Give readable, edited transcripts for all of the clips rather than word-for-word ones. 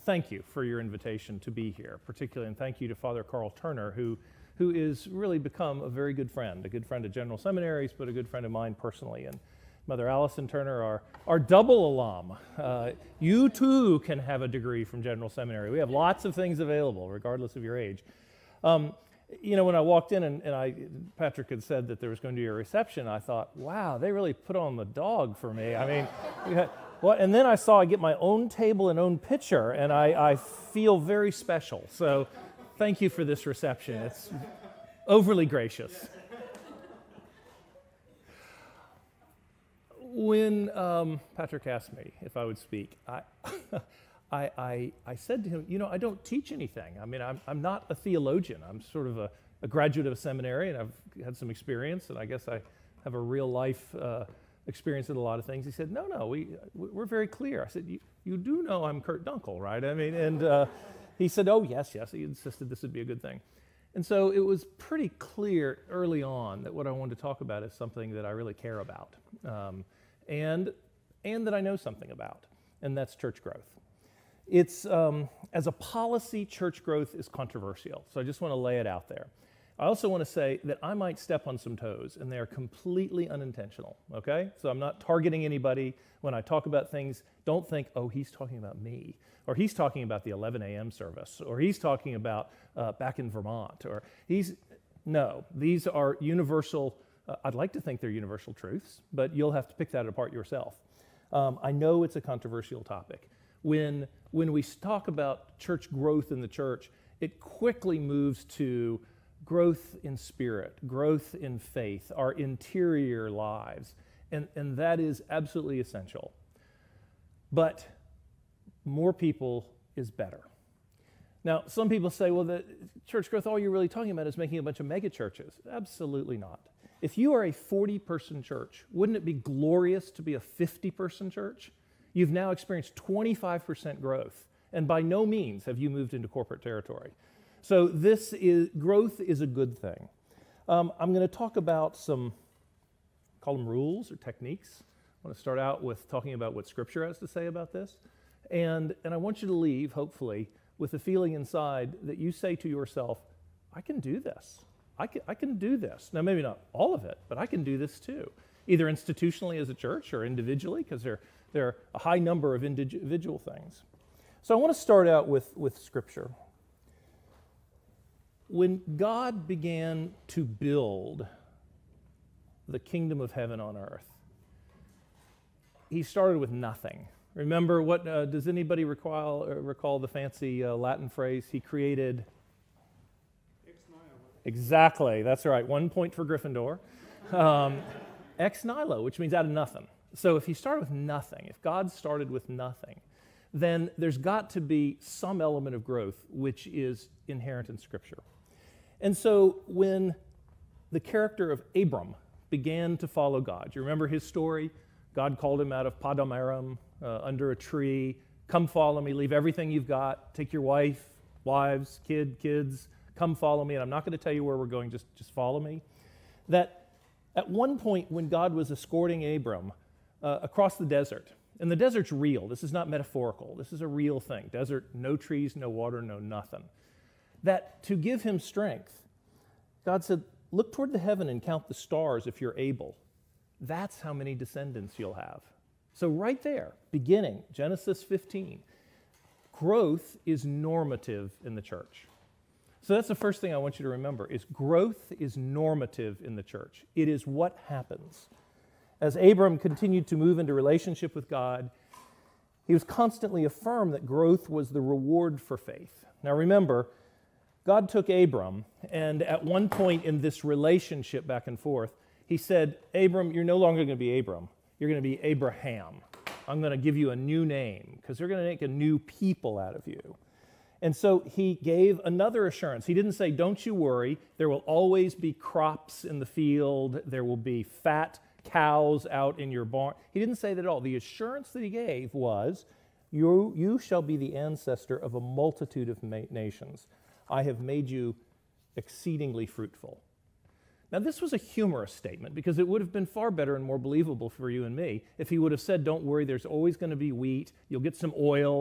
thank you for your invitation to be here, particularly, and thank you to Father Carl Turner, who is really become a very good friend of General Seminaries, but a good friend of mine personally. And Mother Allison Turner, our double alum. You too can have a degree from General Seminary. We have lots of things available, regardless of your age. When I walked in and Patrick had said that there was going to be a reception, I thought, wow, they really put on the dog for me. I mean, and then I saw I get my own table and own pitcher, and I feel very special. So thank you for this reception. It's overly gracious. When Patrick asked me if I would speak, I said to him, I don't teach anything. I mean, I'm not a theologian. I'm sort of a graduate of a seminary, and I've had some experience, and I guess I have a real life experience in a lot of things. He said, no, we're very clear. I said, you do know I'm Kurt Dunkel, right? I mean, and he said, oh, yes. He insisted this would be a good thing. And so it was pretty clear early on that what I wanted to talk about is something that I really care about, and that I know something about, and that's church growth. It's, as a policy, church growth is controversial, so I just want to lay it out there. I also want to say that I might step on some toes, and they are completely unintentional, okay? So I'm not targeting anybody. When I talk about things, don't think, oh, he's talking about me, or he's talking about the 11 a.m. service, or he's talking about back in Vermont, or no, these are universal. I'd like to think they're universal truths, but you'll have to pick that apart yourself. I know it's a controversial topic. When we talk about church growth in the church, it quickly moves to growth in spirit, growth in faith, our interior lives, and that is absolutely essential. But more people is better. Now, some people say, well, the church growth, all you're really talking about is making a bunch of mega churches. Absolutely not. If you are a 40-person church, wouldn't it be glorious to be a 50-person church? You've now experienced 25% growth, and by no means have you moved into corporate territory. So growth is a good thing. I'm going to talk about some, call them rules or techniques. I want to start out with talking about what Scripture has to say about this. And I want you to leave, hopefully, with the feeling inside that you say to yourself, I can do this. I can do this. Now, maybe not all of it, but I can do this too, either institutionally as a church or individually, because there are a high number of individual things. So I want to start out with Scripture. When God began to build the kingdom of heaven on earth, he started with nothing. Remember what, does anybody recall the fancy Latin phrase? He created... Exactly, that's right. 1 point for Gryffindor. Ex nihilo, which means out of nothing. So if he started with nothing, if God started with nothing, then there's got to be some element of growth which is inherent in Scripture. And so when the character of Abram began to follow God, you remember his story? God called him out of Padam Aram, under a tree. Come follow me, leave everything you've got, take your wife, wives, kids, come follow me, and I'm not going to tell you where we're going, just follow me. That at one point when God was escorting Abram across the desert, and the desert's real, this is not metaphorical, this is a real thing. Desert, no trees, no water, no nothing. That to give him strength, God said, look toward the heaven and count the stars if you're able. That's how many descendants you'll have. So right there, beginning, Genesis 15, growth is normative in the church. So that's the first thing I want you to remember, is growth is normative in the church. It is what happens. As Abram continued to move into relationship with God, he was constantly affirmed that growth was the reward for faith. Now remember, God took Abram, and at one point in this relationship back and forth, he said, Abram, you're no longer going to be Abram. You're going to be Abraham. I'm going to give you a new name, because they're going to make a new people out of you. And so he gave another assurance. He didn't say, don't you worry, there will always be crops in the field, there will be fat cows out in your barn. He didn't say that at all. The assurance that he gave was, you shall be the ancestor of a multitude of nations. I have made you exceedingly fruitful. Now, this was a humorous statement, because it would have been far better and more believable for you and me if he would have said, don't worry, there's always going to be wheat, you'll get some oil,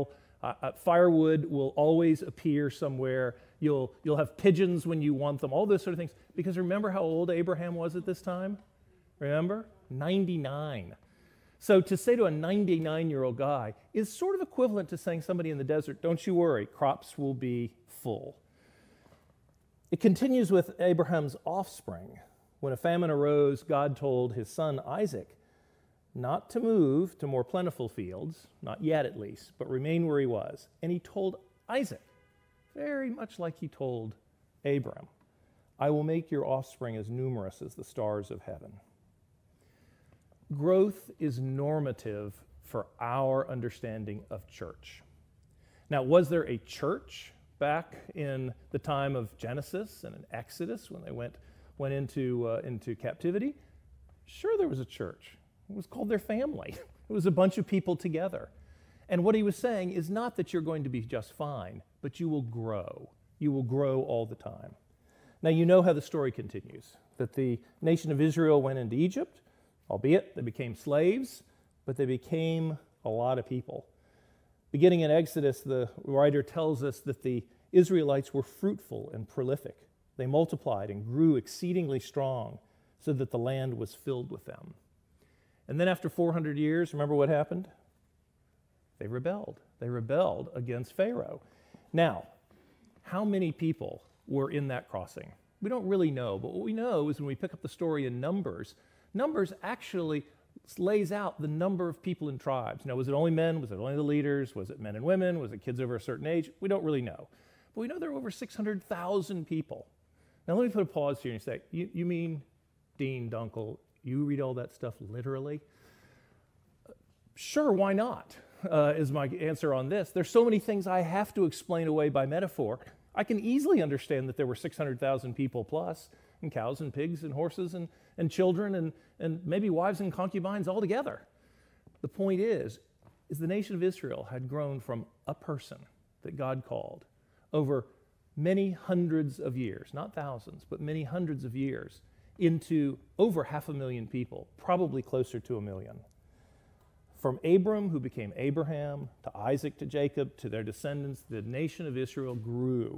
Firewood will always appear somewhere. You'll have pigeons when you want them, all those sort of things. Because remember how old Abraham was at this time? Remember? 99. So to say to a 99-year-old guy is sort of equivalent to saying somebody in the desert, don't you worry, crops will be full. It continues with Abraham's offspring. When a famine arose, God told his son Isaac not to move to more plentiful fields, not yet at least, but remain where he was. And he told Isaac, very much like he told Abram, I will make your offspring as numerous as the stars of heaven. Growth is normative for our understanding of church. Now, was there a church back in the time of Genesis and in Exodus when they went into captivity? Sure, there was a church. It was called their family. It was a bunch of people together. And what he was saying is not that you're going to be just fine, but you will grow. You will grow all the time. Now, you know how the story continues, that the nation of Israel went into Egypt, albeit they became slaves, but they became a lot of people. Beginning in Exodus, the writer tells us that the Israelites were fruitful and prolific. They multiplied and grew exceedingly strong so that the land was filled with them. And then after 400 years, remember what happened? They rebelled. They rebelled against Pharaoh. Now, how many people were in that crossing? We don't really know, but what we know is when we pick up the story in Numbers, Numbers actually lays out the number of people in tribes. Now, was it only men? Was it only the leaders? Was it men and women? Was it kids over a certain age? We don't really know. But we know there are over 600,000 people. Now, let me put a pause here and say, you mean, Dean Dunkel, you read all that stuff literally? Sure, why not, is my answer on this. There's so many things I have to explain away by metaphor. I can easily understand that there were 600,000 people plus, and cows and pigs and horses and children and maybe wives and concubines all together. The point is the nation of Israel had grown from a person that God called over many hundreds of years, not thousands, but many hundreds of years, into over 500,000 people, probably closer to 1 million. From Abram, who became Abraham, to Isaac, to Jacob, to their descendants, the nation of Israel grew.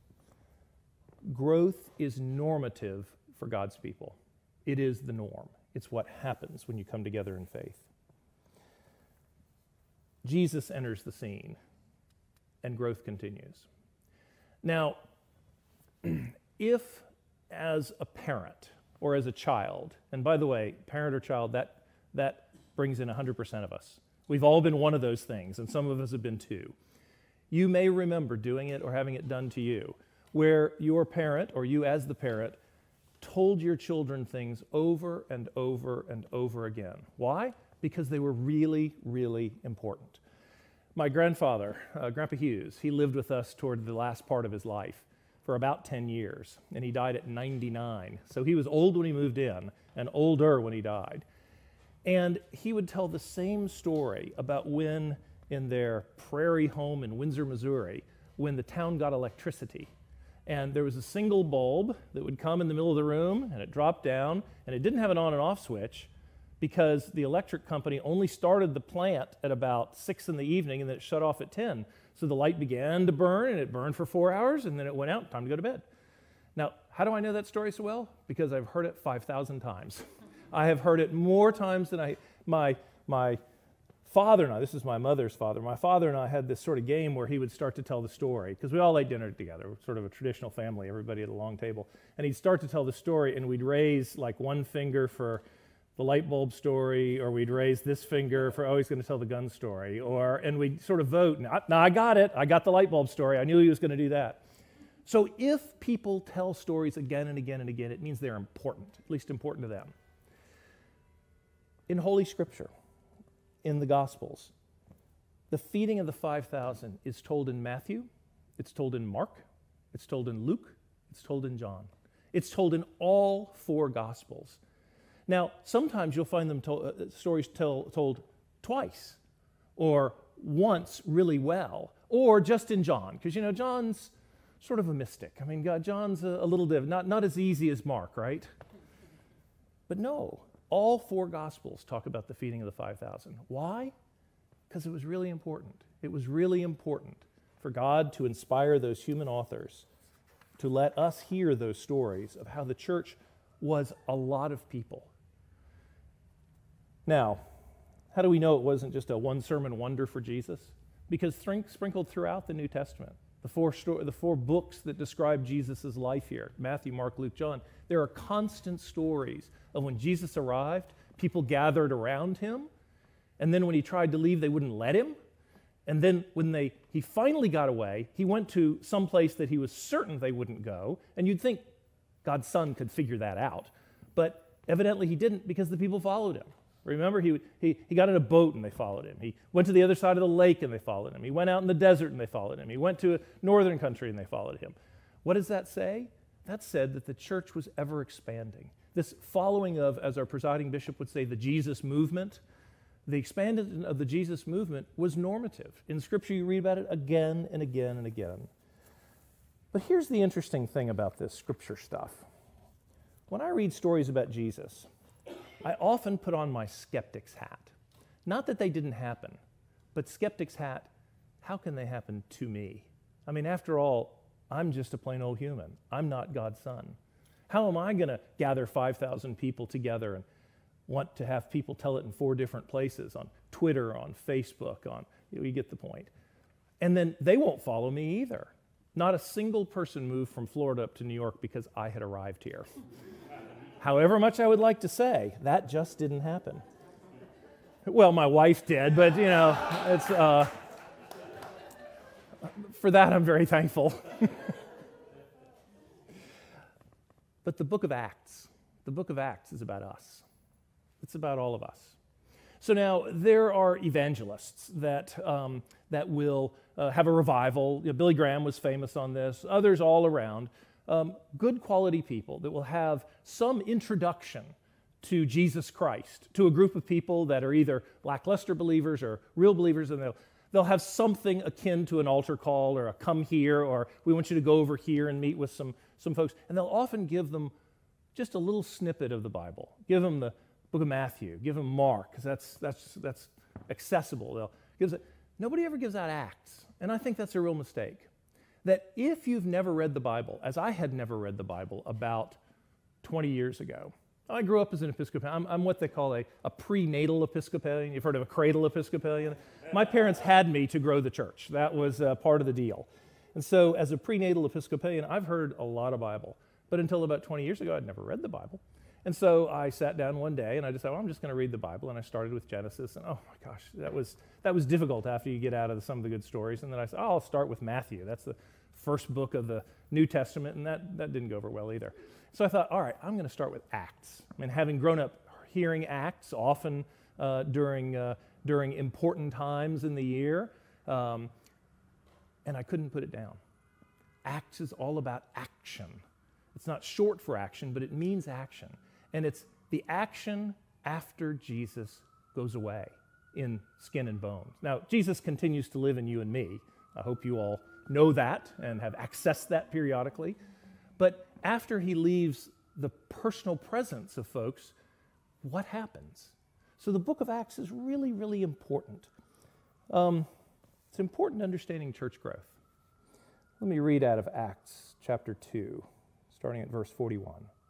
Growth is normative for God's people. It is the norm. It's what happens when you come together in faith. Jesus enters the scene, and growth continues. Now, if as a parent or as a child, and by the way, parent or child, that brings in 100% of us. We've all been one of those things, and some of us have been two. You may remember doing it or having it done to you, where your parent, or you as the parent, told your children things over and over and over again. Why? Because they were really, really important. My grandfather, Grandpa Hughes, he lived with us toward the last part of his life for about 10 years, and he died at 99. So he was old when he moved in and older when he died. And he would tell the same story about when in their prairie home in Windsor, Missouri, when the town got electricity. And there was a single bulb that would come in the middle of the room, and it dropped down, and it didn't have an on and off switch because the electric company only started the plant at about 6 in the evening, and then it shut off at 10. So the light began to burn, and it burned for 4 hours, and then it went out, time to go to bed. Now, how do I know that story so well? Because I've heard it 5,000 times. I have heard it more times than my father and I, this is my mother's father, my father and I had this sort of game where he would start to tell the story, because we all ate dinner together, sort of a traditional family, everybody at a long table, and he'd start to tell the story, and we'd raise like one finger for the light bulb story, or we'd raise this finger for, oh, he's going to tell the gun story, and we'd sort of vote, no, I got it, I got the light bulb story, I knew he was going to do that. So if people tell stories again and again and again, it means they're important, at least important to them. In Holy Scripture, in the Gospels, the feeding of the 5,000 is told in Matthew, it's told in Mark, it's told in Luke, it's told in John. It's told in all 4 Gospels. Now, sometimes you'll find them stories told twice, or once really well, or just in John, because, John's sort of a mystic. I mean, John's a little different, not as easy as Mark, right? But no. All 4 Gospels talk about the feeding of the 5,000. Why? Because it was really important. It was really important for God to inspire those human authors to let us hear those stories of how the church was a lot of people. Now, how do we know it wasn't just a one-sermon wonder for Jesus? Because sprinkled throughout the New Testament, the four books that describe Jesus' life here, Matthew, Mark, Luke, John, there are constant stories of when Jesus arrived, people gathered around him, and then when he tried to leave, they wouldn't let him. And then when he finally got away, he went to some place that he was certain they wouldn't go, and you'd think God's Son could figure that out. But evidently he didn't, because the people followed him. Remember, he got in a boat and they followed him. He went to the other side of the lake and they followed him. He went out in the desert and they followed him. He went to a northern country and they followed him. What does that say? That said that the church was ever expanding. This following of, as our presiding bishop would say, the Jesus movement, the expansion of the Jesus movement was normative. In Scripture, you read about it again and again and again. But here's the interesting thing about this Scripture stuff. When I read stories about Jesus, I often put on my skeptic's hat. Not that they didn't happen, but skeptic's hat, how can they happen to me? I mean, after all, I'm just a plain old human. I'm not God's Son. How am I going to gather 5,000 people together and want to have people tell it in 4 different places, on Twitter, on Facebook, you get the point. And then they won't follow me either. Not a single person moved from Florida up to New York because I had arrived here. However much I would like to say, that just didn't happen. Well, my wife did, but it's for that I'm very thankful. But the book of Acts is about us. It's about all of us. So now there are evangelists that will have a revival. Billy Graham was famous on this. Others all around. Good quality people that will have some introduction to Jesus Christ, to a group of people that are either lackluster believers or real believers, and they'll have something akin to an altar call or a come here, or we want you to go over here and meet with some folks, and they'll often give them just a little snippet of the Bible. Give them the book of Matthew, give them Mark, because that's accessible. Nobody ever gives out Acts, and I think that's a real mistake. That if you've never read the Bible, as I had never read the Bible about 20 years ago, I grew up as an Episcopalian. I'm what they call a prenatal Episcopalian. You've heard of a cradle Episcopalian? My parents had me to grow the church. That was part of the deal. And so as a prenatal Episcopalian, I've heard a lot of Bible. But until about 20 years ago, I'd never read the Bible. And so I sat down one day and I decided, I'm just going to read the Bible. And I started with Genesis. And oh my gosh, that was difficult after you get out of some of the good stories. And then I said, I'll start with Matthew. That's the first book of the New Testament. And that didn't go over well either. So I thought, all right, I'm going to start with Acts. I mean, having grown up hearing Acts often during important times in the year, and I couldn't put it down. Acts is all about action. It's not short for action, but it means action. And it's the action after Jesus goes away in skin and bones. Now, Jesus continues to live in you and me. I hope you all know that and have accessed that periodically. But after he leaves the personal presence of folks, what happens? So the book of Acts is really, really important. It's important understanding church growth. Let me read out of Acts chapter 2, starting at verse 41.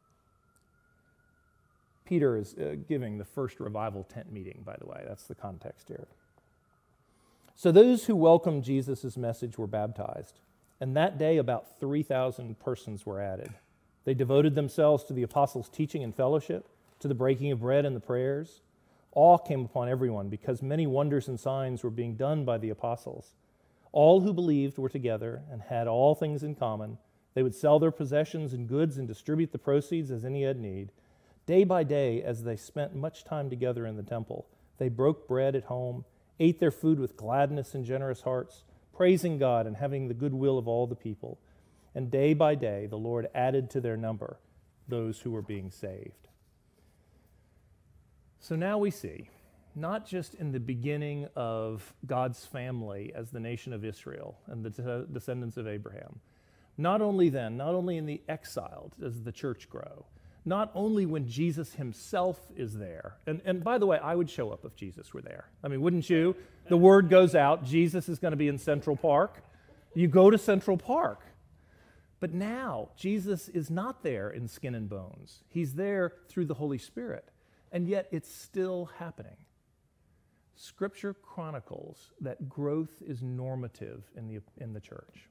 Peter is giving the first revival tent meeting, by the way. That's the context here. So those who welcomed Jesus' message were baptized, and that day about 3,000 persons were added. They devoted themselves to the apostles' teaching and fellowship, to the breaking of bread and the prayers. Awe came upon everyone because many wonders and signs were being done by the apostles. All who believed were together and had all things in common. They would sell their possessions and goods and distribute the proceeds as any had need. Day by day, as they spent much time together in the temple, they broke bread at home, ate their food with gladness and generous hearts, praising God and having the goodwill of all the people. And day by day, the Lord added to their number those who were being saved. So now we see, not just in the beginning of God's family as the nation of Israel and the descendants of Abraham, not only then, not only in the exile does the church grow, not only when Jesus himself is there, and by the way, I would show up if Jesus were there. I mean, wouldn't you? The word goes out, Jesus is going to be in Central Park. You go to Central Park. But now, Jesus is not there in skin and bones. He's there through the Holy Spirit, and yet it's still happening. Scripture chronicles that growth is normative in the church.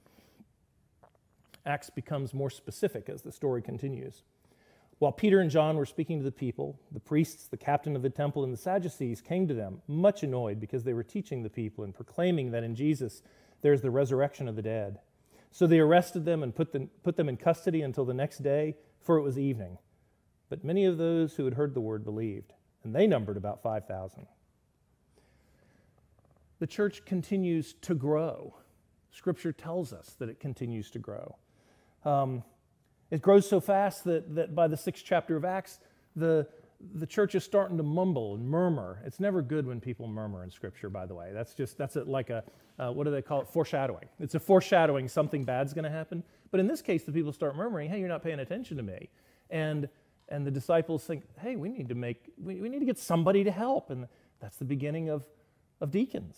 Acts becomes more specific as the story continues. While Peter and John were speaking to the people, the priests, the captain of the temple, and the Sadducees came to them, much annoyed because they were teaching the people and proclaiming that in Jesus there is the resurrection of the dead. So they arrested them and put them in custody until the next day, for it was evening. But many of those who had heard the word believed, and they numbered about 5,000. The church continues to grow. Scripture tells us that it continues to grow. It grows so fast that by the 6th chapter of Acts, the church is starting to mumble and murmur. It's never good when people murmur in Scripture, by the way. Like a what do they call it? Foreshadowing. It's a foreshadowing something bad's going to happen. But in this case, the people start murmuring, hey, you're not paying attention to me. And the disciples think, hey, we need to get somebody to help. And that's the beginning of deacons.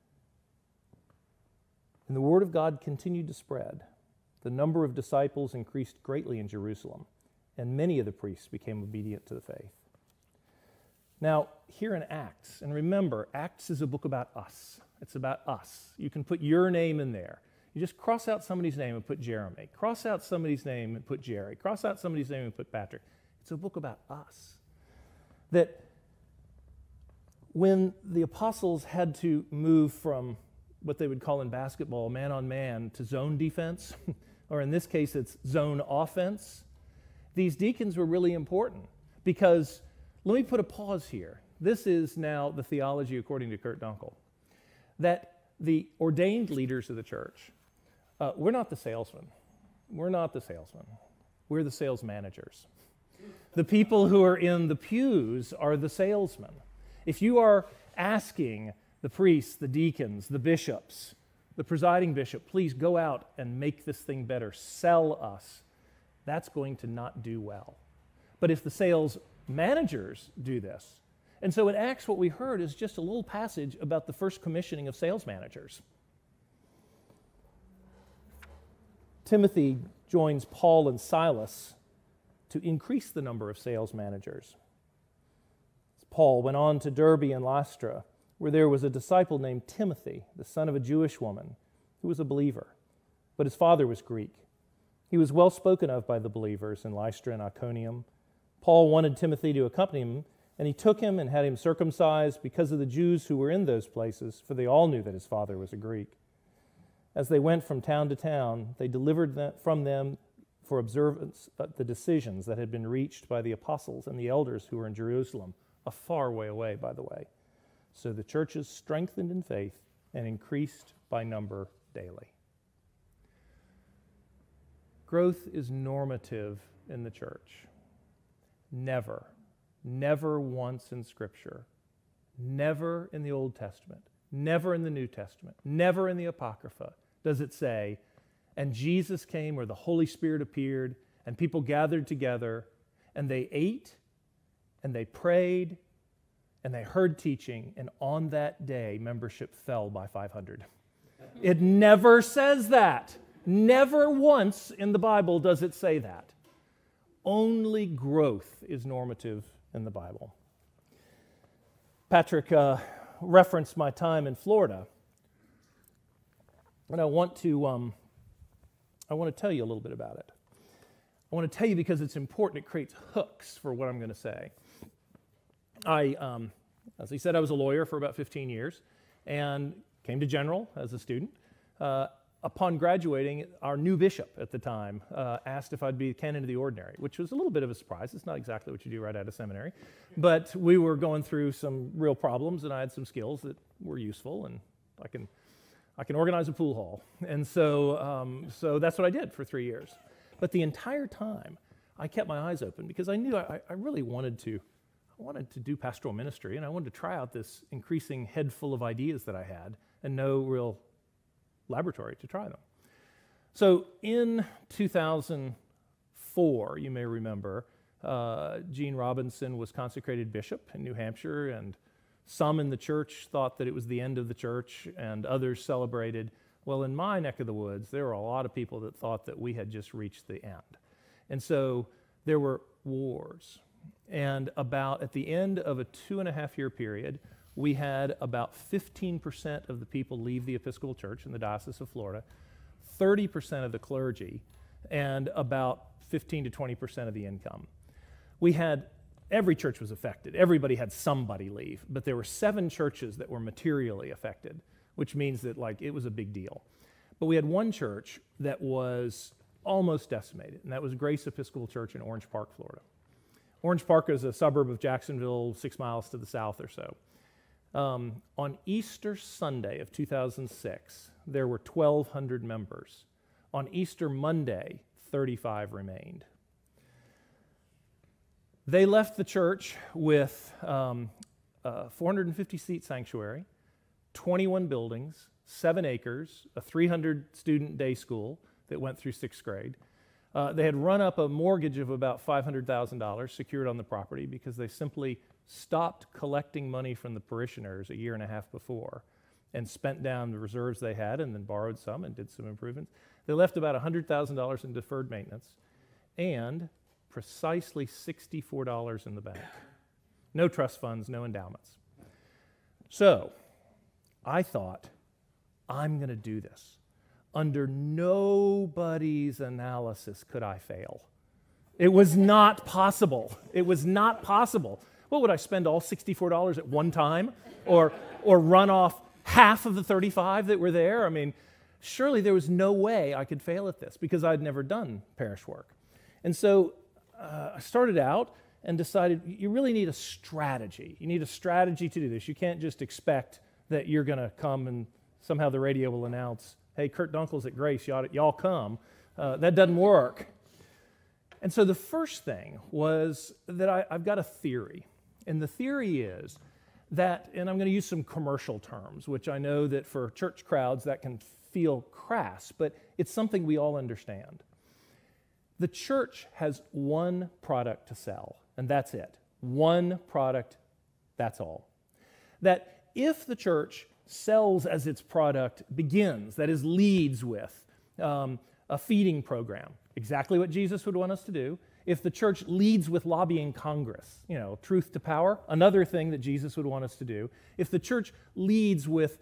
And the word of God continued to spread. The number of disciples increased greatly in Jerusalem, and many of the priests became obedient to the faith. Now, here in Acts, and remember, Acts is a book about us. It's about us. You can put your name in there. You just cross out somebody's name and put Jeremy. Cross out somebody's name and put Jerry. Cross out somebody's name and put Patrick. It's a book about us. That when the apostles had to move from what they would call in basketball man-on-man to zone defense, or in this case it's zone offense, these deacons were really important because, let me put a pause here. This is now the theology according to Kurt Dunkel, that the ordained leaders of the church, we're not the salesmen. We're not the salesmen. We're the sales managers. The people who are in the pews are the salesmen. If you are asking the priests, the deacons, the bishops, the presiding bishop, please go out and make this thing better, sell us, that's going to not do well. But if the sales managers do this, and so in Acts what we heard is just a little passage about the first commissioning of sales managers. Timothy joins Paul and Silas to increase the number of sales managers. Paul went on to Derbe and Lystra, where there was a disciple named Timothy, the son of a Jewish woman, who was a believer, but his father was Greek. He was well spoken of by the believers in Lystra and Iconium. Paul wanted Timothy to accompany him, and he took him and had him circumcised because of the Jews who were in those places, for they all knew that his father was a Greek. As they went from town to town, they delivered from them for observance the decisions that had been reached by the apostles and the elders who were in Jerusalem, a far way away, by the way. So the churches strengthened in faith and increased by number daily. Growth is normative in the church. Never once in Scripture, never in the Old Testament, never in the New Testament, never in the Apocrypha does it say, and Jesus came or the Holy Spirit appeared and people gathered together and they ate and they prayed and they heard teaching, and on that day, membership fell by 500. It never says that. Never once in the Bible does it say that. Only growth is normative in the Bible. Patrick referenced my time in Florida, and I want to tell you a little bit about it. I want to tell you because it's important. It creates hooks for what I'm going to say. As he said, I was a lawyer for about 15 years and came to General as a student. Upon graduating, our new bishop at the time asked if I'd be canon of the ordinary, which was a little bit of a surprise. It's not exactly what you do right out of seminary. But we were going through some real problems, and I had some skills that were useful, and I can organize a pool hall. And so that's what I did for 3 years. But the entire time, I kept my eyes open because I knew I really wanted to do pastoral ministry, and I wanted to try out this increasing head full of ideas that I had and no real laboratory to try them. So in 2004, you may remember, Gene Robinson was consecrated bishop in New Hampshire, and some in the church thought that it was the end of the church, and others celebrated. Well, in my neck of the woods, there were a lot of people that thought that we had just reached the end. And so there were wars. And at the end of a 2.5-year period, we had about 15% of the people leave the Episcopal Church in the Diocese of Florida, 30% of the clergy, and about 15 to 20% of the income. Every church was affected. Everybody had somebody leave, but there were 7 churches that were materially affected, which means that it was a big deal. But we had one church that was almost decimated, and that was Grace Episcopal Church in Orange Park, Florida. Orange Park is a suburb of Jacksonville, 6 miles to the south or so. On Easter Sunday of 2006, there were 1,200 members. On Easter Monday, 35 remained. They left the church with a 450-seat sanctuary, 21 buildings, 7 acres, a 300-student day school that went through 6th grade. They had run up a mortgage of about $500,000 secured on the property because they simply stopped collecting money from the parishioners a year and a half before and spent down the reserves they had and then borrowed some and did some improvements. They left about $100,000 in deferred maintenance and precisely $64 in the bank. No trust funds, no endowments. So I thought, I'm going to do this. Under nobody's analysis could I fail. It was not possible. It was not possible. What, would I spend all $64 at one time? Or run off half of the 35 that were there? I mean, surely there was no way I could fail at this because I'd never done parish work. And so I started out and decided you really need a strategy. You need a strategy to do this. You can't just expect that you're going to come and somehow the radio will announce, hey, Kurt Dunkel's at Grace, y'all come. That doesn't work. And so the first thing was that I've got a theory. And the theory is that, and I'm going to use some commercial terms, which I know that for church crowds that can feel crass, but it's something we all understand. The church has one product to sell, and that's it. One product, that's all. That if the church sells as its product begins, that is, leads with a feeding program, exactly what Jesus would want us to do. If the church leads with lobbying Congress, truth to power, another thing that Jesus would want us to do. If the church leads with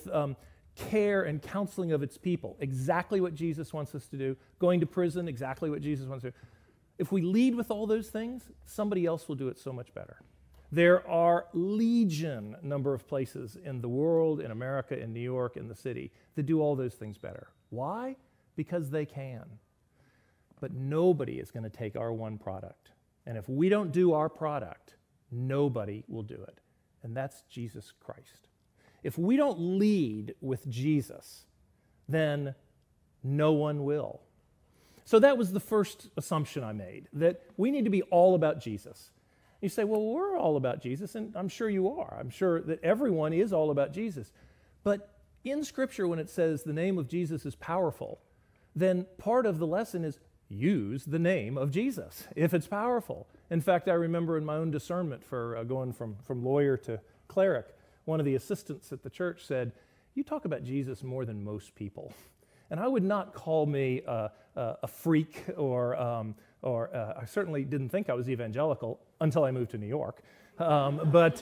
care and counseling of its people, exactly what Jesus wants us to do. Going to prison, exactly what Jesus wants to do. If we lead with all those things, somebody else will do it so much better. There are legion number of places in the world, in America, in New York, in the city, that do all those things better. Why? Because they can. But nobody is going to take our one product. And if we don't do our product, nobody will do it. And that's Jesus Christ. If we don't lead with Jesus, then no one will. So that was the first assumption I made, that we need to be all about Jesus. You say, well, we're all about Jesus, and I'm sure you are. I'm sure that everyone is all about Jesus. But in Scripture, when it says the name of Jesus is powerful, then part of the lesson is use the name of Jesus if it's powerful. In fact, I remember in my own discernment for going from lawyer to cleric, one of the assistants at the church said, you talk about Jesus more than most people. And I would not call me a freak or I certainly didn't think I was evangelical until I moved to New York. But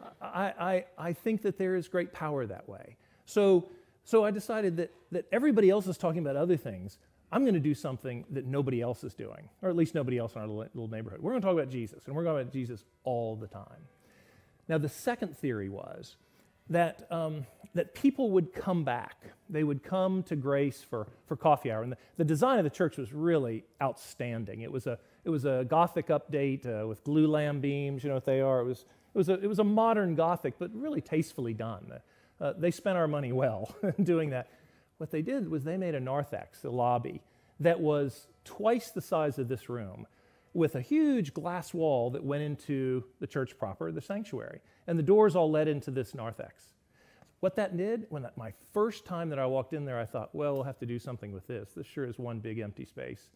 I think that there is great power that way. So I decided that everybody else is talking about other things. I'm going to do something that nobody else is doing, or at least nobody else in our little neighborhood. We're going to talk about Jesus, and we're going to talk about Jesus all the time. Now, the second theory was that people would come back. They would come to Grace for coffee hour. And the design of the church was really outstanding. It was a Gothic update with glue lamb beams. You know what they are. It was a modern Gothic, but really tastefully done. They spent our money well doing that. What they did was they made a narthex, a lobby, that was twice the size of this room, with a huge glass wall that went into the church proper, the sanctuary. And the doors all led into this narthex. What that did, my first time that I walked in there, I thought, well, we'll have to do something with this. This sure is one big empty space.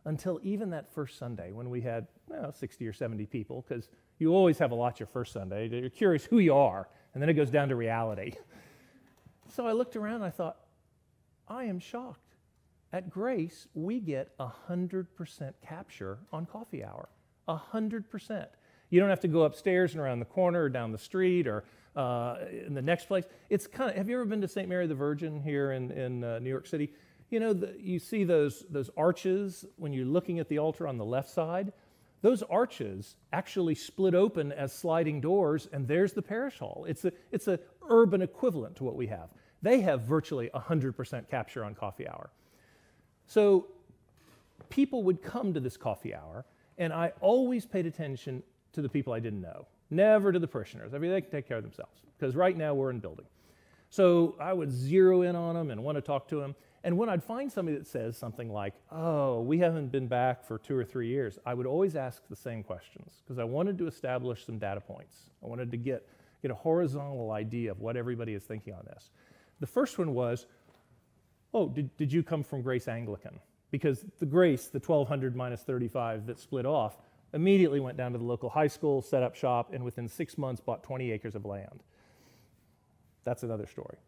until even that first Sunday when we had 60 or 70 people, because you always have a lot your first Sunday. You're curious who you are, and then it goes down to reality. So I looked around and I thought, I am shocked. At Grace, we get 100% capture on coffee hour. 100%. You don't have to go upstairs and around the corner or down the street or in the next place. It's kind of, have you ever been to St. Mary the Virgin here in New York City? You know, you see those arches when you're looking at the altar on the left side. Those arches actually split open as sliding doors, and there's the parish hall. It's a urban equivalent to what we have. They have virtually 100% capture on coffee hour. So people would come to this coffee hour, and I always paid attention to the people I didn't know, never to the parishioners. I mean, they can take care of themselves, because right now we're in building. So I would zero in on them and want to talk to them. And when I'd find somebody that says something like, oh, we haven't been back for 2 or 3 years, I would always ask the same questions, because I wanted to establish some data points. I wanted to get a horizontal idea of what everybody is thinking on this. The first one was, oh, did you come from Grace Anglican? Because the Grace, the 1,200 minus 35 that split off, immediately went down to the local high school, set up shop, and within 6 months bought 20 acres of land. That's another story.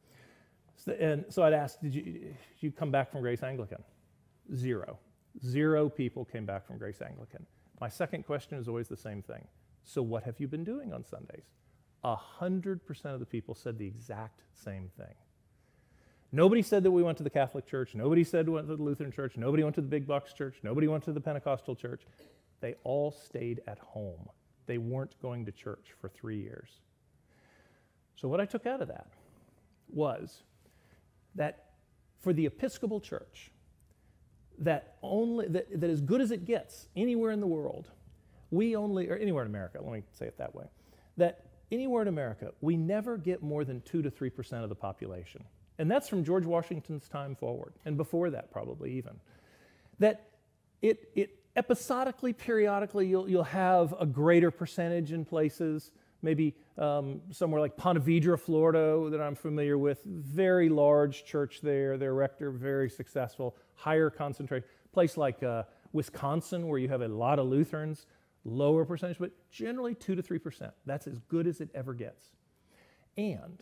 So I'd ask, did you come back from Grace Anglican? Zero. 0 people came back from Grace Anglican. My second question is always the same thing. So what have you been doing on Sundays? 100% of the people said the exact same thing. Nobody said that we went to the Catholic Church. Nobody said we went to the Lutheran Church. Nobody went to the Big Bucks Church. Nobody went to the Pentecostal Church. They all stayed at home. They weren't going to church for 3 years. So what I took out of that was that for the Episcopal Church, that as good as it gets anywhere in the world, or anywhere in America, let me say it that way, that anywhere in America, we never get more than 2 to 3% of the population. And that's from George Washington's time forward, and before that probably even. That it episodically, periodically, you'll have a greater percentage in places, maybe somewhere like Ponte Vedra, Florida, that I'm familiar with, very large church there, their rector, very successful, higher concentration. Place like Wisconsin, where you have a lot of Lutherans, lower percentage, but generally 2 to 3%. That's as good as it ever gets. And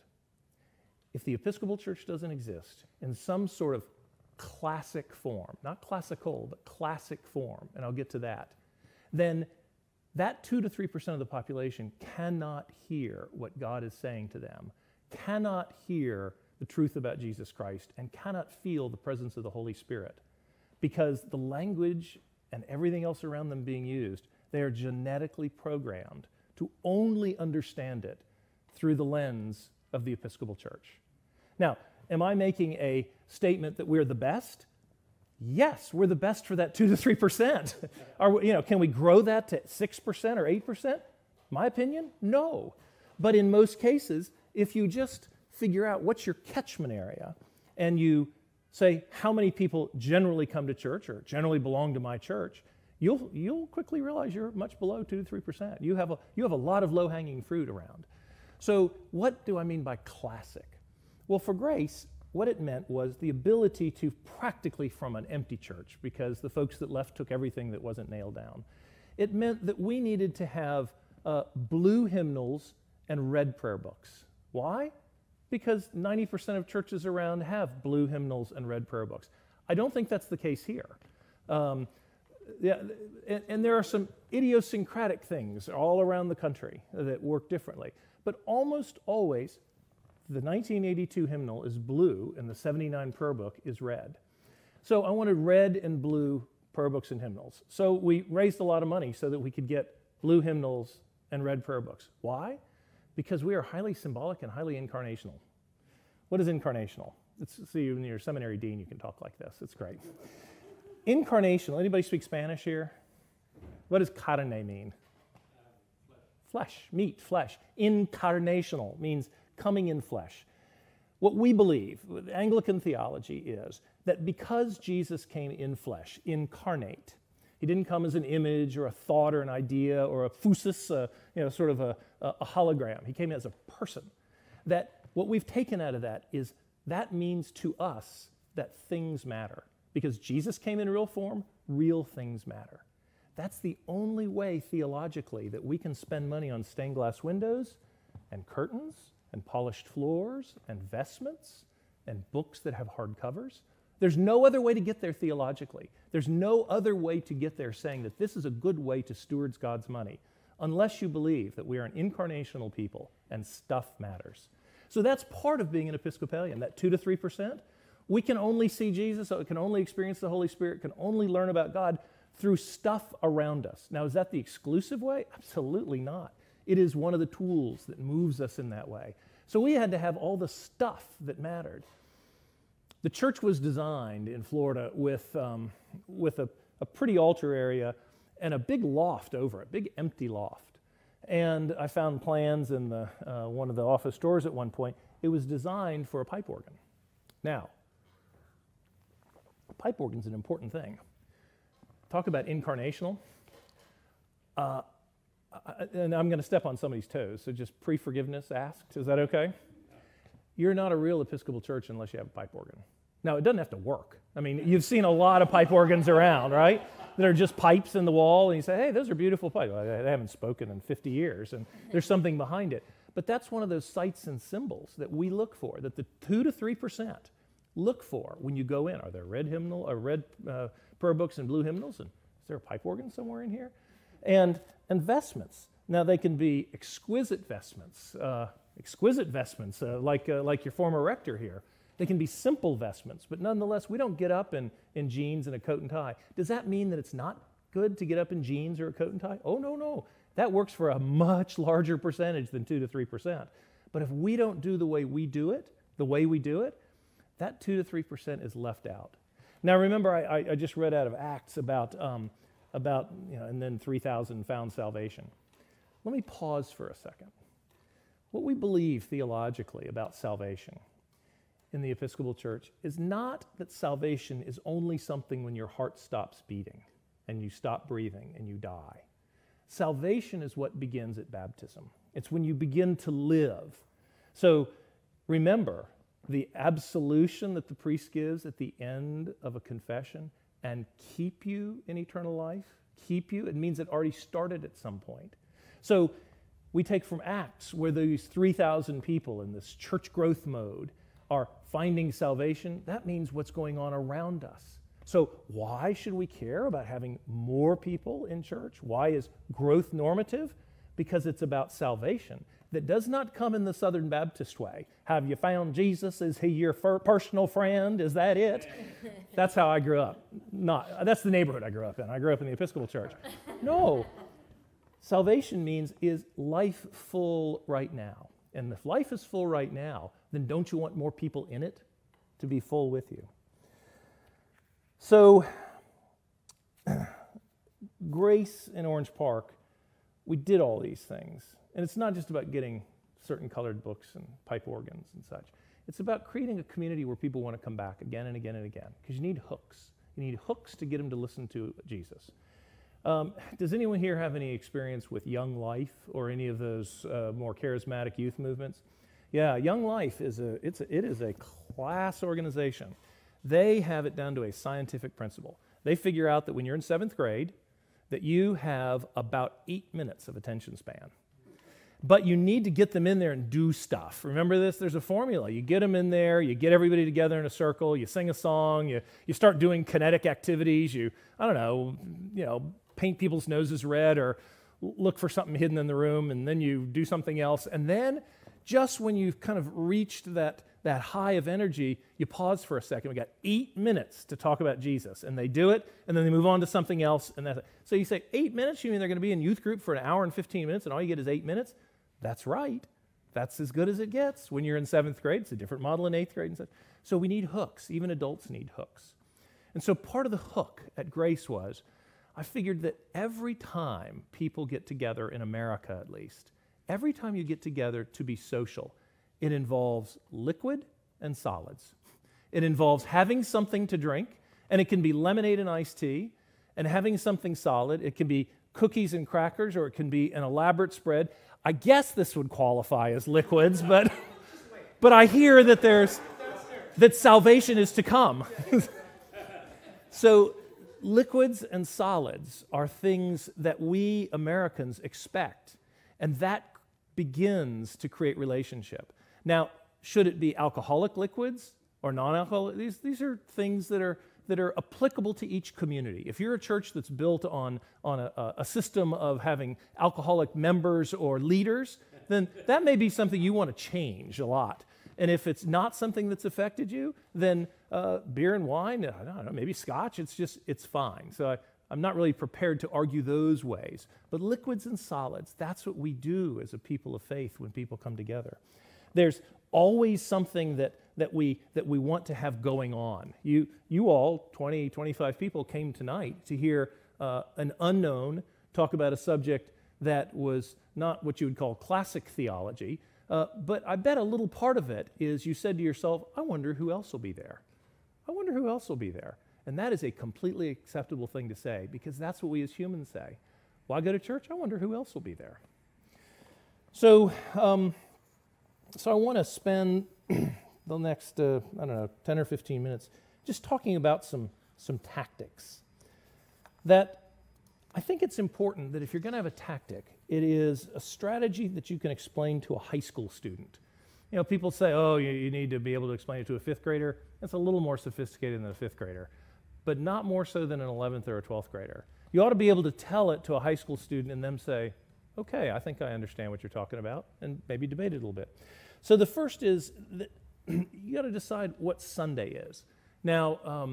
if the Episcopal Church doesn't exist in some sort of classic form, not classical, but classic form, and I'll get to that, then that 2 to 3% of the population cannot hear what God is saying to them, cannot hear the truth about Jesus Christ, and cannot feel the presence of the Holy Spirit, because the language and everything else around them being used, they are genetically programmed to only understand it through the lens of the Episcopal Church. Now, am I making a statement that we're the best? Yes, we're the best for that 2 to 3%. Can we grow that to 6% or 8%? My opinion, no. But in most cases, if you just figure out what's your catchment area and you say how many people generally come to church or generally belong to my church, you'll quickly realize you're much below 2 to 3%. You have a lot of low-hanging fruit around. So what do I mean by classic? Well, for Grace, what it meant was the ability to practically from an empty church, because the folks that left took everything that wasn't nailed down. It meant that we needed to have blue hymnals and red prayer books. Why? Because 90% of churches around have blue hymnals and red prayer books. I don't think that's the case here. And there are some idiosyncratic things all around the country that work differently. But almost always, the 1982 hymnal is blue and the 79 prayer book is red. So I wanted red and blue prayer books and hymnals. So we raised a lot of money so that we could get blue hymnals and red prayer books. Why? Because we are highly symbolic and highly incarnational. What is incarnational? See, when you're a seminary dean, you can talk like this. It's great. Incarnational. Anybody speak Spanish here? What does carne mean? Flesh, meat, flesh. Incarnational means coming in flesh. What we believe with Anglican theology is that because Jesus came in flesh, incarnate, he didn't come as an image or a thought or an idea or a phusis, sort of a hologram. He came as a person. That what we've taken out of that is that means to us that things matter. Because Jesus came in real form, real things matter. That's the only way theologically that we can spend money on stained glass windows and curtains and polished floors and vestments and books that have hard covers. There's no other way to get there theologically. There's no other way to get there saying that this is a good way to steward God's money, unless you believe that we are an incarnational people and stuff matters. So that's part of being an Episcopalian, that 2 to 3%. We can only see Jesus, so we can only experience the Holy Spirit, can only learn about God through stuff around us. Now, is that the exclusive way? Absolutely not. It is one of the tools that moves us in that way. So we had to have all the stuff that mattered. The church was designed in Florida with a pretty altar area and a big loft over it, big empty loft. And I found plans in one of the office stores at one point. It was designed for a pipe organ. Now, a pipe organ's an important thing. Talk about incarnational. And I'm going to step on somebody's toes, so just pre-forgiveness asked. Is that okay? You're not a real Episcopal church unless you have a pipe organ. Now, it doesn't have to work. I mean, you've seen a lot of pipe organs around, right? That are just pipes in the wall, and you say, hey, those are beautiful pipes. Well, they haven't spoken in 50 years, and there's something behind it. But that's one of those sights and symbols that we look for, that the 2 to 3% look for when you go in. Are there red prayer books and blue hymnals? And is there a pipe organ somewhere in here? And vestments. Now, they can be exquisite vestments, like your former rector here. They can be simple vestments, but nonetheless, we don't get up in jeans and a coat and tie. Does that mean that it's not good to get up in jeans or a coat and tie? Oh, no. That works for a much larger percentage than 2 to 3%. But if we don't do the way we do it, that 2 to 3% is left out. Now, remember, I just read out of Acts about and then 3,000 found salvation. Let me pause for a second. What we believe theologically about salvation in the Episcopal Church is not that salvation is only something when your heart stops beating and you stop breathing and you die. Salvation is what begins at baptism. It's when you begin to live. So remember, the absolution that the priest gives at the end of a confession and keep you in eternal life, it means it already started at some point. So we take from Acts where these 3,000 people in this church growth mode are finding salvation. That means what's going on around us. So why should we care about having more people in church? Why is growth normative? Because it's about salvation that does not come in the Southern Baptist way. Have you found Jesus? Is he your personal friend? Is that it? That's how I grew up. That's the neighborhood I grew up in. I grew up in the Episcopal Church. No. Salvation means, is life full right now? And if life is full right now, then don't you want more people in it to be full with you? So, Grace in Orange Park, we did all these things. And it's not just about getting certain colored books and pipe organs and such. It's about creating a community where people want to come back again and again and again, because you need hooks. You need hooks to get them to listen to Jesus. Does anyone here have any experience with Young Life or any of those more charismatic youth movements? Yeah, Young Life is a class organization. They have it down to a scientific principle. They figure out that when you're in 7th grade, that you have about 8 minutes of attention span. But you need to get them in there and do stuff. Remember this? There's a formula. You get them in there, you get everybody together in a circle, you sing a song, you start doing kinetic activities, paint people's noses red or look for something hidden in the room, and then you do something else. And then just when you've kind of reached that high of energy, you pause for a second. We got 8 minutes to talk about Jesus. And they do it, and then they move on to something else. And that's it. So you say, 8 minutes? You mean they're going to be in youth group for an hour and 15 minutes, and all you get is 8 minutes? That's right. That's as good as it gets. When you're in 7th grade, it's a different model in 8th grade. And such. So we need hooks. Even adults need hooks. And so part of the hook at Grace was, I figured that every time people get together, in America at least, every time you get together to be social, it involves liquid and solids. It involves having something to drink, and it can be lemonade and iced tea, and having something solid. It can be cookies and crackers, or it can be an elaborate spread. I guess this would qualify as liquids, but I hear that that salvation is to come. So liquids and solids are things that we Americans expect, and that begins to create relationship. Now, should it be alcoholic liquids or non-alcoholic? These are things that are applicable to each community. If you're a church that's built on a system of having alcoholic members or leaders, then that may be something you want to change a lot. And if it's not something that's affected you, then beer and wine, I don't know, maybe scotch, it's fine. So I'm not really prepared to argue those ways. But liquids and solids, that's what we do as a people of faith when people come together. There's always something that we want to have going on. You all, 20, 25 people, came tonight to hear an unknown talk about a subject that was not what you would call classic theology, but I bet a little part of it is you said to yourself, I wonder who else will be there. I wonder who else will be there. And that is a completely acceptable thing to say, because that's what we as humans say. Well, I go to church, I wonder who else will be there. So I want to spend the next, 10 or 15 minutes just talking about some tactics. That I think it's important that if you're going to have a tactic, it is a strategy that you can explain to a high school student. You know, people say, oh, you need to be able to explain it to a fifth grader. It's a little more sophisticated than a fifth grader, but not more so than an 11th or a 12th grader. You ought to be able to tell it to a high school student and them say, okay, I think I understand what you're talking about, and maybe debate it a little bit. So the first is that you got to decide what Sunday is. Now,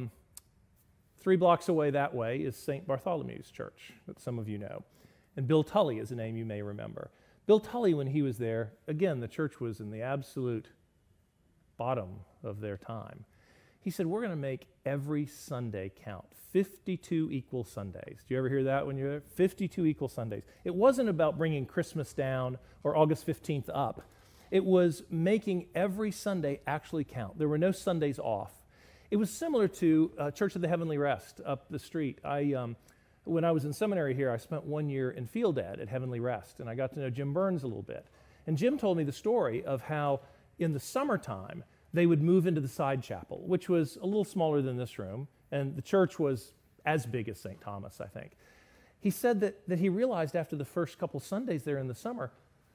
3 blocks away that way is St. Bartholomew's Church, that some of you know. And Bill Tully is a name you may remember. Bill Tully, when he was there, again, the church was in the absolute bottom of their time. He said, we're going to make every Sunday count. 52 equal Sundays. Do you ever hear that when you're there? 52 equal Sundays. It wasn't about bringing Christmas down or August 15th up. It was making every Sunday actually count. There were no Sundays off. It was similar to Church of the Heavenly Rest up the street. When I was in seminary here, I spent 1 year in field ed at Heavenly Rest, and I got to know Jim Burns a little bit. And Jim told me the story of how in the summertime, they would move into the side chapel, which was a little smaller than this room, and the church was as big as St. Thomas, I think. He said that he realized after the first couple Sundays there in the summer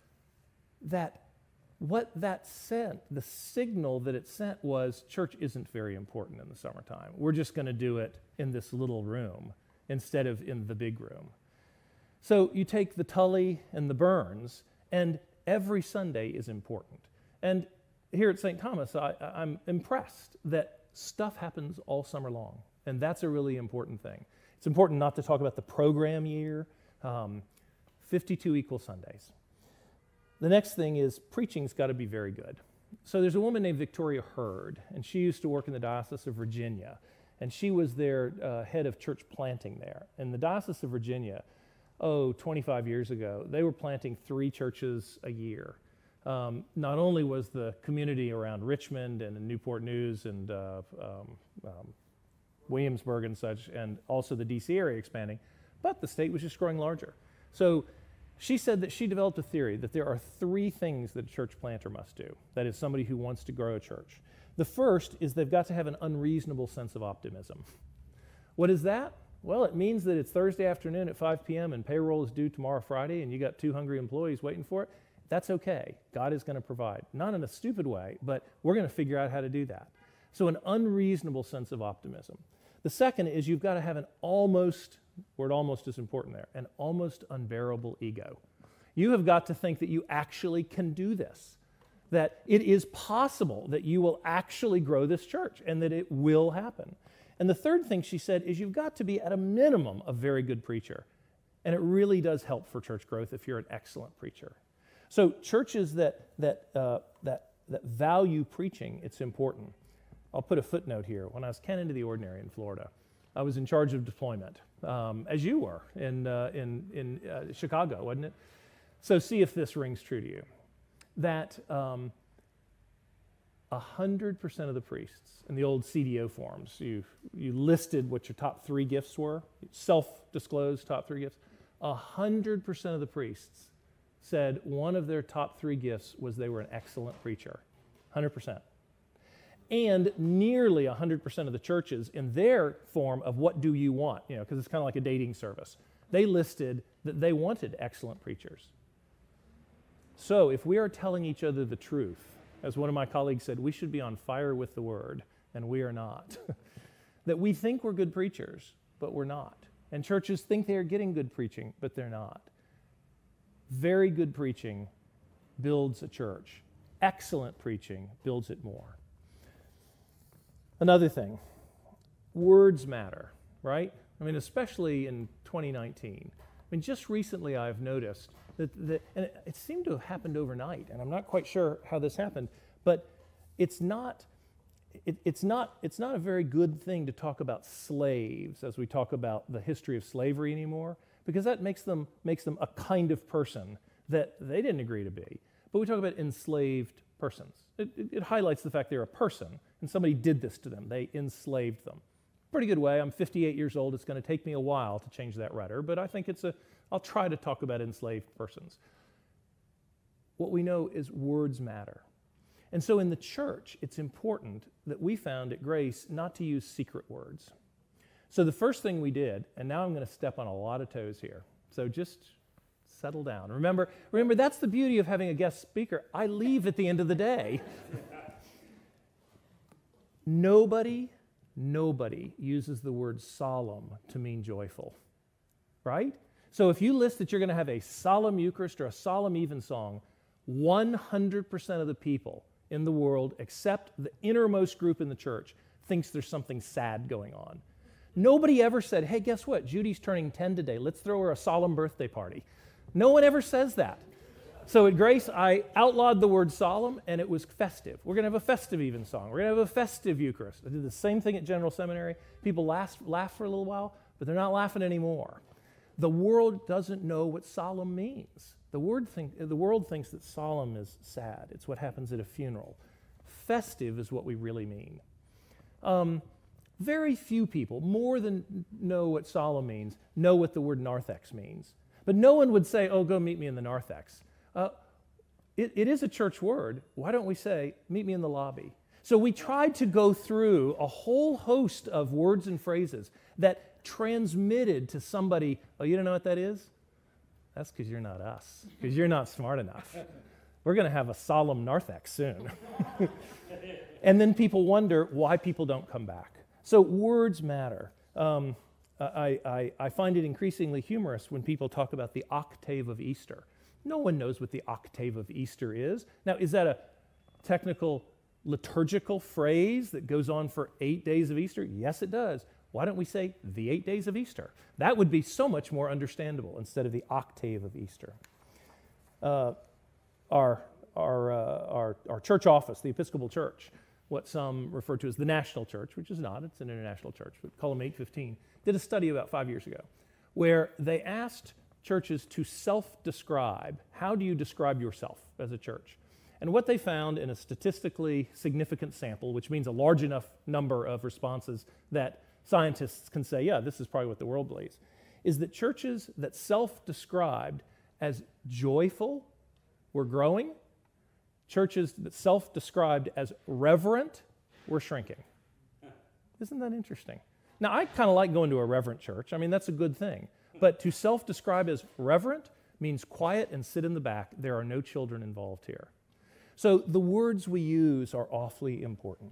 that what that sent, the signal that it sent was church isn't very important in the summertime. We're just going to do it in this little room instead of in the big room. So you take the Tully and the Burns, and every Sunday is important. And here at St. Thomas, I'm impressed that stuff happens all summer long, and that's a really important thing. It's important not to talk about the program year. 52 equal Sundays. The next thing is preaching's got to be very good. So there's a woman named Victoria Hurd, and she used to work in the Diocese of Virginia, and she was their head of church planting there. In the Diocese of Virginia, 25 years ago, they were planting 3 churches a year. Not only was the community around Richmond and Newport News and Williamsburg and such, and also the DC area expanding, but the state was just growing larger. So she said that she developed a theory that there are 3 things that a church planter must do. That is, somebody who wants to grow a church. The first is they've got to have an unreasonable sense of optimism. What is that? Well, it means that it's Thursday afternoon at 5 p.m. and payroll is due tomorrow Friday and you got 2 hungry employees waiting for it. That's okay. God is going to provide. Not in a stupid way, but we're going to figure out how to do that. So an unreasonable sense of optimism. The second is you've got to have an almost, word almost is important there, an almost unbearable ego. You have got to think that you actually can do this, that it is possible that you will actually grow this church and that it will happen. And the third thing she said is you've got to be at a minimum a very good preacher. And it really does help for church growth if you're an excellent preacher. So churches that value preaching, it's important. I'll put a footnote here. When I was canon to the ordinary in Florida, I was in charge of deployment, as you were in Chicago, wasn't it? So see if this rings true to you. That 100% of the priests in the old CDO forms, you listed what your top 3 gifts were, self-disclosed top 3 gifts. 100% of the priests said one of their top 3 gifts was they were an excellent preacher. 100%. and nearly 100% of the churches in their form of what do you want, because it's kind of like a dating service. They listed that they wanted excellent preachers. So if we are telling each other the truth, as one of my colleagues said, we should be on fire with the word, and we are not. That we think we're good preachers, but we're not. And churches think they are getting good preaching, but they're not. Very good preaching builds a church. Excellent preaching builds it more. Another thing, words matter, right? I mean, especially in 2019. I mean, just recently I've noticed that and it seemed to have happened overnight, and I'm not quite sure how this happened, but it's not a very good thing to talk about slaves as we talk about the history of slavery anymore, because that makes them a kind of person that they didn't agree to be. But we talk about enslaved persons. It highlights the fact they're a person, and somebody did this to them. They enslaved them. Pretty good way. I'm 58 years old. It's going to take me a while to change that rudder, but I think I'll try to talk about enslaved persons. What we know is words matter. And so in the church, it's important that we found at Grace not to use secret words. So the first thing we did, and now I'm going to step on a lot of toes here, so just settle down. Remember, that's the beauty of having a guest speaker. I leave at the end of the day. Nobody uses the word solemn to mean joyful, right? So if you list that you're going to have a solemn Eucharist or a solemn evensong, 100% of the people in the world, except the innermost group in the church, thinks there's something sad going on. Nobody ever said, hey, guess what? Judy's turning 10 today. Let's throw her a solemn birthday party. No one ever says that. So at Grace, I outlawed the word solemn, and it was festive. We're going to have a festive evensong. We're going to have a festive Eucharist. I did the same thing at General Seminary. People laugh for a little while, but they're not laughing anymore. The world doesn't know what solemn means. The world thinks that solemn is sad. It's what happens at a funeral. Festive is what we really mean. Very few people, more than know what solemn means, know what the word narthex means. But no one would say, oh, go meet me in the narthex. It is a church word. Why don't we say, meet me in the lobby? So we tried to go through a whole host of words and phrases that transmitted to somebody, oh, you don't know what that is? That's because you're not us, because you're not smart enough. We're going to have a solemn narthex soon. And then people wonder why people don't come back. So words matter. I find it increasingly humorous when people talk about the octave of Easter. No one knows what the octave of Easter is. Now, is that a technical liturgical phrase that goes on for 8 days of Easter? Yes, it does. Why don't we say the 8 days of Easter? That would be so much more understandable instead of the octave of Easter. Our church office, the Episcopal Church, what some refer to as the National Church, which is not, it's an international church, but call them 815, did a study about 5 years ago where they asked churches to self-describe. How do you describe yourself as a church? And what they found in a statistically significant sample, which means a large enough number of responses that scientists can say, yeah, this is probably what the world believes, is that churches that self-described as joyful were growing, churches that self-described as reverent were shrinking. Isn't that interesting? Now, I kind of like going to a reverent church. I mean, that's a good thing. But to self-describe as reverent means quiet and sit in the back. There are no children involved here. So the words we use are awfully important.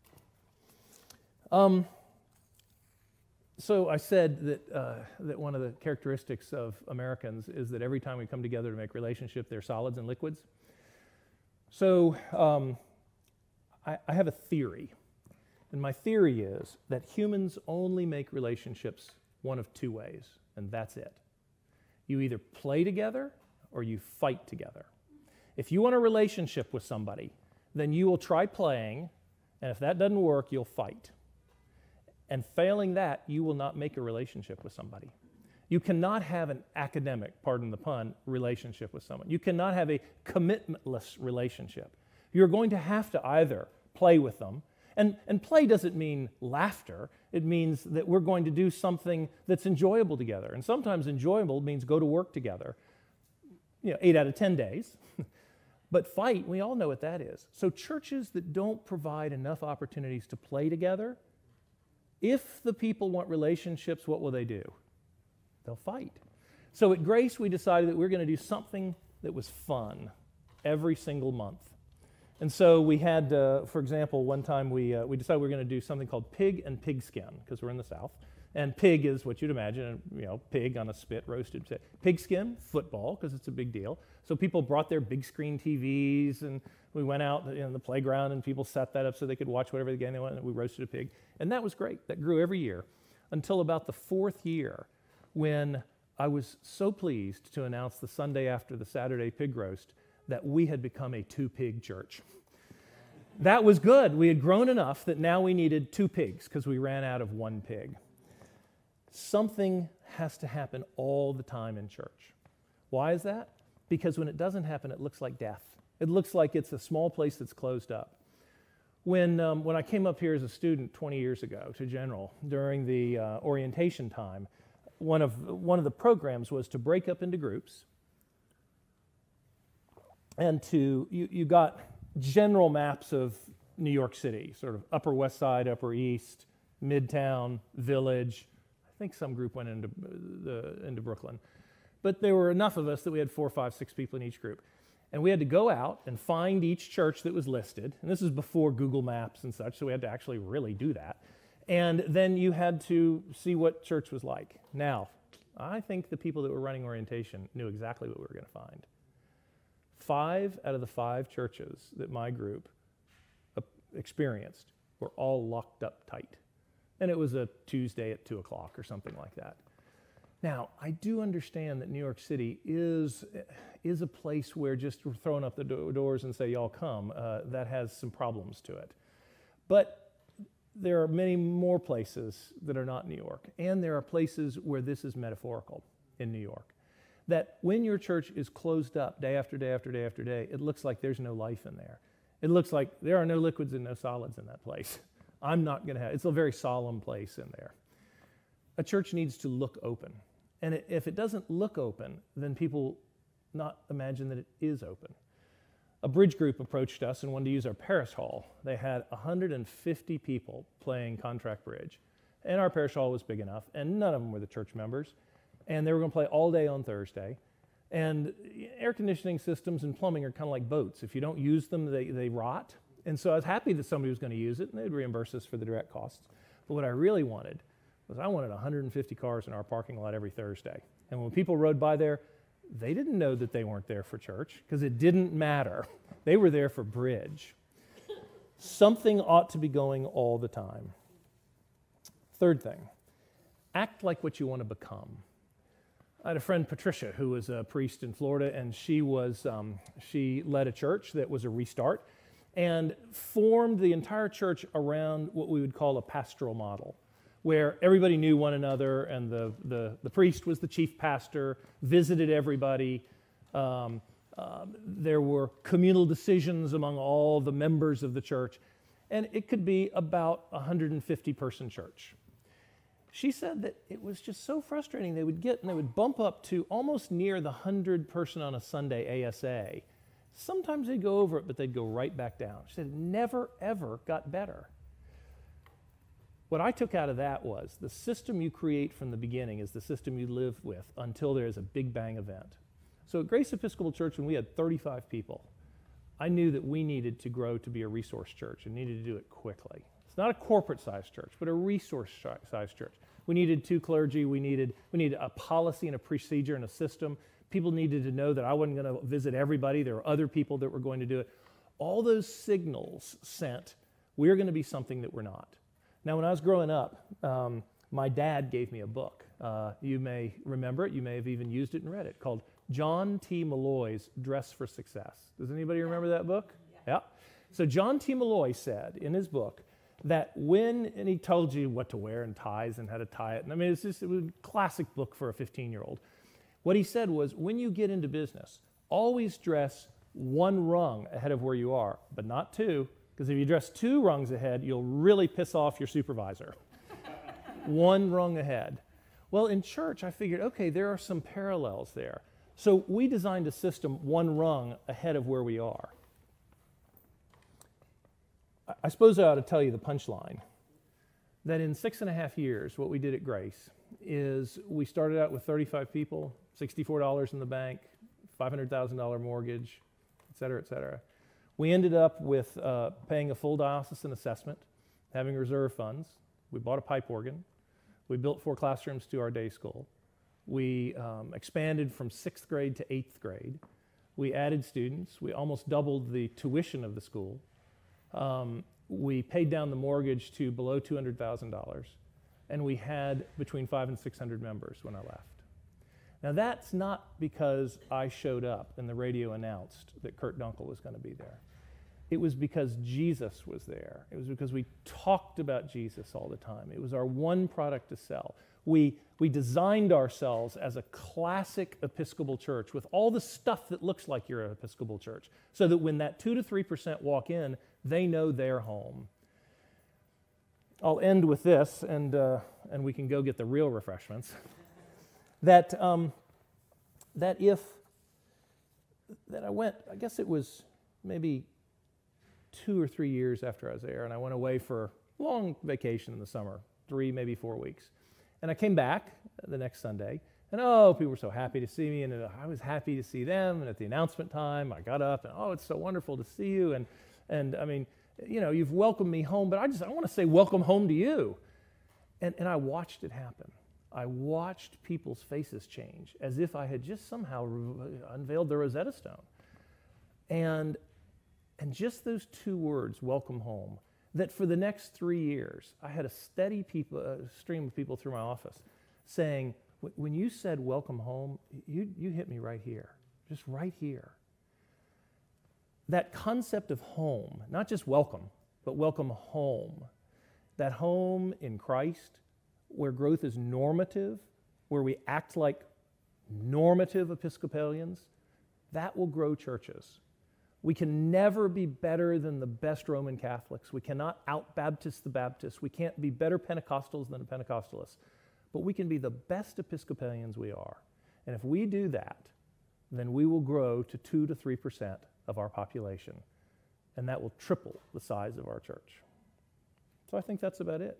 So I said that one of the characteristics of Americans is that every time we come together to make relationship, they're solids and liquids. So I have a theory. And my theory is that humans only make relationships one of two ways, and that's it. You either play together or you fight together. If you want a relationship with somebody, then you will try playing, and if that doesn't work, you'll fight. And failing that, you will not make a relationship with somebody. You cannot have an academic, pardon the pun, relationship with someone. You cannot have a commitmentless relationship. You're going to have to either play with them, and play doesn't mean laughter. It means that we're going to do something that's enjoyable together. And sometimes enjoyable means go to work together, 8 out of 10 days. But fight, we all know what that is. So churches that don't provide enough opportunities to play together, if the people want relationships, what will they do? They'll fight. So at Grace, we decided that we were going to do something that was fun every single month. And so we had, for example, one time we decided we were going to do something called Pig and Pigskin, because we're in the South. And pig is what you'd imagine, pig on a spit, roasted. Pigskin, football, because it's a big deal. So people brought their big screen TVs, and we went out in the playground, and people set that up so they could watch whatever the game they wanted, and we roasted a pig. And that was great. That grew every year until about the fourth year, when I was so pleased to announce the Sunday after the Saturday pig roast that we had become a 2-pig church. That was good. We had grown enough that now we needed 2 pigs because we ran out of 1 pig. Something has to happen all the time in church. Why is that? Because when it doesn't happen, it looks like death. It looks like it's a small place that's closed up. When I came up here as a student 20 years ago to General, during the orientation time, one of the programs was to break up into groups, and you got general maps of New York City, sort of Upper West Side, Upper East, Midtown, Village. I think some group went into Brooklyn. But there were enough of us that we had 4, 5, 6 people in each group. And we had to go out and find each church that was listed. And this is before Google Maps and such, so we had to actually really do that. And then you had to see what church was like. Now, I think the people that were running orientation knew exactly what we were going to find. 5 out of the 5 churches that my group experienced were all locked up tight. And it was a Tuesday at 2 o'clock or something like that. Now, I do understand that New York City is a place where just throwing up the doors and say, y'all come, that has some problems to it. But there are many more places that are not New York. And there are places where this is metaphorical in New York. That when your church is closed up day after day after day after day, it looks like there's no life in there. It looks like there are no liquids and no solids in that place. I'm not going to have, it's a very solemn place in there. A church needs to look open. And if it doesn't look open, then people not imagine that it is open. A bridge group approached us and wanted to use our parish hall. They had 150 people playing contract bridge. And our parish hall was big enough, and none of them were the church members. And they were going to play all day on Thursday. And air conditioning systems and plumbing are kind of like boats. If you don't use them, they rot. And so I was happy that somebody was going to use it, and they'd reimburse us for the direct costs. But what I really wanted was I wanted 150 cars in our parking lot every Thursday. And when people rode by there, they didn't know that they weren't there for church because it didn't matter. They were there for bridge. Something ought to be going all the time. Third thing, act like what you want to become. I had a friend, Patricia, who was a priest in Florida, and she led a church that was a restart and formed the entire church around what we would call a pastoral model, where everybody knew one another, and the priest was the chief pastor, visited everybody. There were communal decisions among all the members of the church, and it could be about a 150-person church. She said that it was just so frustrating. They would bump up to almost near the 100-person on a Sunday ASA. Sometimes they'd go over it, but they'd go right back down. She said it never, ever got better. What I took out of that was the system you create from the beginning is the system you live with until there is a big bang event. So at Grace Episcopal Church, when we had 35 people, I knew that we needed to grow to be a resource church and needed to do it quickly. It's not a corporate-sized church, but a resource-sized church. We needed 2 clergy. We needed a policy and a procedure and a system. People needed to know that I wasn't going to visit everybody. There were other people that were going to do it. All those signals sent, we're going to be something that we're not. Now, when I was growing up, my dad gave me a book. You may remember it. You may have even used it and read it, called John T. Malloy's Dress for Success. Does anybody remember that book? Yeah. So John T. Malloy said in his book that and he told you what to wear and ties and how to tie it. And I mean, it was a classic book for a 15-year-old. What he said was, when you get into business, always dress 1 rung ahead of where you are, but not 2, because if you dress 2 rungs ahead, you'll really piss off your supervisor. 1 rung ahead. Well, in church, I figured, okay, there are some parallels there. So we designed a system one rung ahead of where we are. I suppose I ought to tell you the punchline, that in 6.5 years, what we did at Grace is we started out with 35 people, $64 in the bank, $500,000 mortgage, et cetera, et cetera. We ended up with paying a full diocesan assessment, having reserve funds. We bought a pipe organ. We built 4 classrooms to our day school. We expanded from 6th grade to 8th grade. We added students. We almost doubled the tuition of the school. We paid down the mortgage to below $200,000. And we had between 500 and 600 members when I left. Now that's not because I showed up and the radio announced that Kurt Dunkel was going to be there. It was because Jesus was there. It was because we talked about Jesus all the time. It was our one product to sell. We designed ourselves as a classic Episcopal church with all the stuff that looks like you're an Episcopal church, so that when that 2 to 3% walk in, they know they're home. I'll end with this, and we can go get the real refreshments. that I went, I guess it was maybe 2 or 3 years after I was there, and I went away for a long vacation in the summer, 3, maybe 4 weeks. And I came back the next Sunday, and people were so happy to see me, and I was happy to see them. And at the announcement time, I got up, and it's so wonderful to see you. And I mean, you've welcomed me home, but I want to say welcome home to you. And I watched it happen. I watched people's faces change as if I had just somehow unveiled the Rosetta Stone. And just those 2 words, welcome home, that for the next 3 years, I had a steady stream of people through my office saying, when you said welcome home, you hit me right here, just right here. That concept of home, not just welcome, but welcome home, that home in Christ, where growth is normative, where we act like normative Episcopalians, that will grow churches. We can never be better than the best Roman Catholics. We cannot out-Baptist the Baptists. We can't be better Pentecostals than the Pentecostalists. But we can be the best Episcopalians we are. And if we do that, then we will grow to 2 to 3% of our population. And that will triple the size of our church. So I think that's about it.